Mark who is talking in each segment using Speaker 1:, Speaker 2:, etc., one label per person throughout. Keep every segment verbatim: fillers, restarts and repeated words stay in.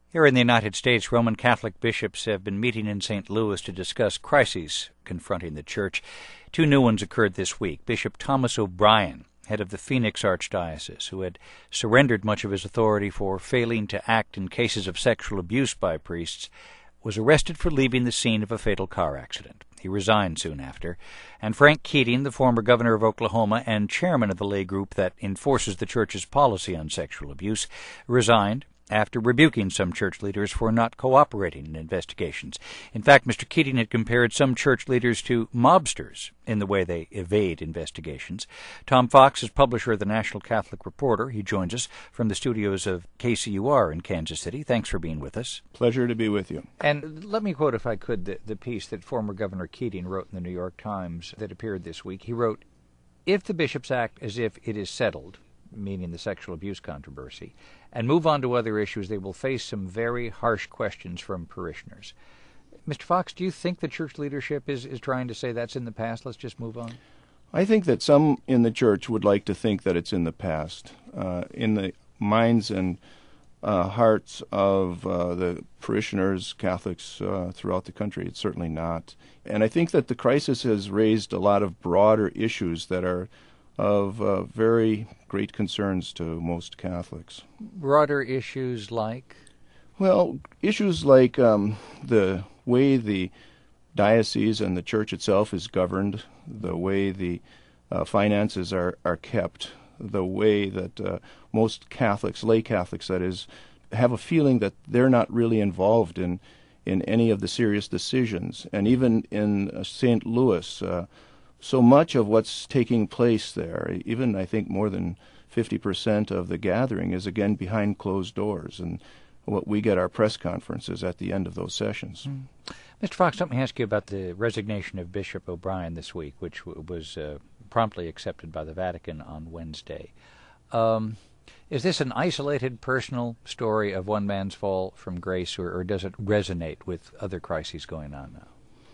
Speaker 1: Here in the United States, Roman Catholic bishops have been meeting in Saint Louis to discuss crises confronting the Church. Two new ones occurred this week. Bishop Thomas O'Brien, head of the Phoenix Archdiocese, who had surrendered much of his authority for failing to act in cases of sexual abuse by priests, was arrested for leaving the scene of a fatal car accident. He resigned soon after. And Frank Keating, the former governor of Oklahoma and chairman of the lay group that enforces the Church's policy on sexual abuse, resigned after rebuking some church leaders for not cooperating in investigations. In fact, Mister Keating had compared some church leaders to mobsters in the way they evade investigations. Tom Fox is publisher of the National Catholic Reporter. He joins us from the studios of K C U R in Kansas City. Thanks for being with us.
Speaker 2: Pleasure to be with you.
Speaker 1: And let me quote, if I could, the, the piece that former Governor Keating wrote in the New York Times that appeared this week. He wrote, "If the bishops act as if it is settled," meaning the sexual abuse controversy, "and move on to other issues, they will face some very harsh questions from parishioners." Mister Fox, do you think the church leadership is, is trying to say that's in the past, let's just move on?
Speaker 2: I think that some in the church would like to think that it's in the past. Uh, in the minds and uh, hearts of uh, the parishioners, Catholics uh, throughout the country, it's certainly not. And I think that the crisis has raised a lot of broader issues that are of uh, very great concerns to most Catholics.
Speaker 1: Broader issues like?
Speaker 2: Well, issues like um, the way the diocese and the church itself is governed, the way the uh, finances are, are kept, the way that uh, most Catholics, lay Catholics that is, have a feeling that they're not really involved in, in any of the serious decisions. And even in uh, Saint Louis, uh, so much of what's taking place there, even I think more than fifty percent of the gathering, is again behind closed doors. And what we get our press conferences at the end of those sessions.
Speaker 1: Mm. Mister Fox, let me ask you about the resignation of Bishop O'Brien this week, which w- was uh, promptly accepted by the Vatican on Wednesday. Um, is this an isolated personal story of one man's fall from grace, or, or does it resonate with other crises going on now?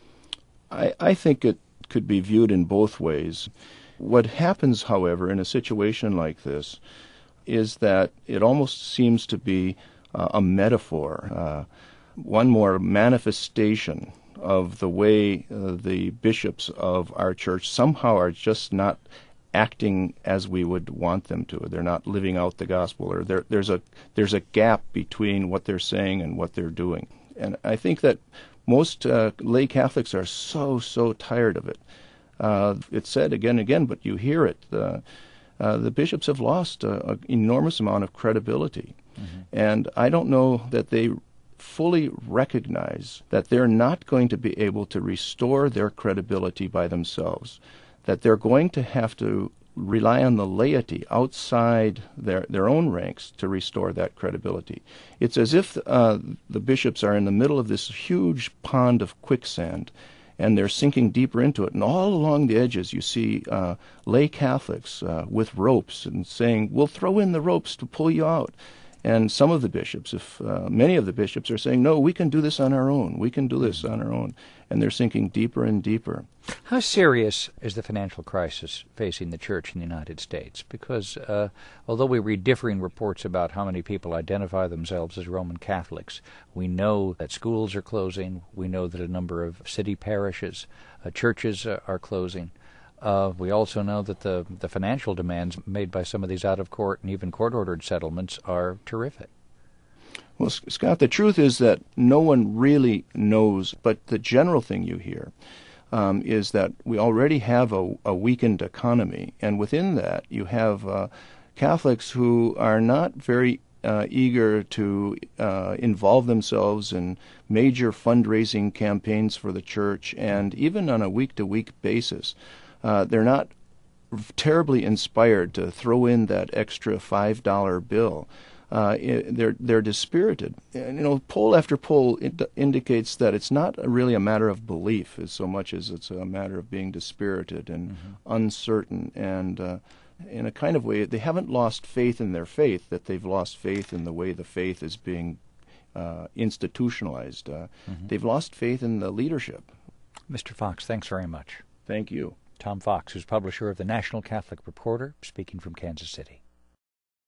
Speaker 2: I, I think it could be viewed in both ways. What happens, however, in a situation like this is that it almost seems to be uh, a metaphor, uh, one more manifestation of the way uh, the bishops of our church somehow are just not acting as we would want them to. They're not living out the gospel, or there, there's a there's a gap between what they're saying and what they're doing. And I think that most uh, lay Catholics are so, so tired of it. Uh, it's said again and again, but you hear it. Uh, uh, the bishops have lost an enormous amount of credibility. Mm-hmm. And I don't know that they fully recognize that they're not going to be able to restore their credibility by themselves, that they're going to have to rely on the laity outside their, their own ranks to restore that credibility. It's as if uh, the bishops are in the middle of this huge pond of quicksand, and they're sinking deeper into it. And all along the edges you see uh, lay Catholics uh, with ropes and saying, "We'll throw in the ropes to pull you out." And some of the bishops, if uh, many of the bishops are saying, "No, we can do this on our own. We can do this on our own." And they're sinking deeper and deeper.
Speaker 1: How serious is the financial crisis facing the Church in the United States? Because uh, although we read differing reports about how many people identify themselves as Roman Catholics, we know that schools are closing. We know that a number of city parishes, uh, churches uh, are closing. Uh, we also know that the, the financial demands made by some of these out-of-court and even court-ordered settlements are terrific.
Speaker 2: Well, Scott, the truth is that no one really knows, but the general thing you hear um, is that we already have a, a weakened economy, and within that you have uh, Catholics who are not very uh, eager to uh, involve themselves in major fundraising campaigns for the church, and even on a week-to-week basis. Uh, they're not terribly inspired to throw in that extra five dollar bill. Uh, they're they're dispirited. And, you know, poll after poll ind- indicates that it's not really a matter of belief as so much as it's a matter of being dispirited and mm-hmm. uncertain. And uh, in a kind of way, they haven't lost faith in their faith, that they've lost faith in the way the faith is being uh, institutionalized. Uh, mm-hmm. They've lost faith in the leadership.
Speaker 1: Mister Fox, thanks very much.
Speaker 2: Thank you.
Speaker 1: Tom Fox, who's publisher of the National Catholic Reporter, speaking from Kansas City.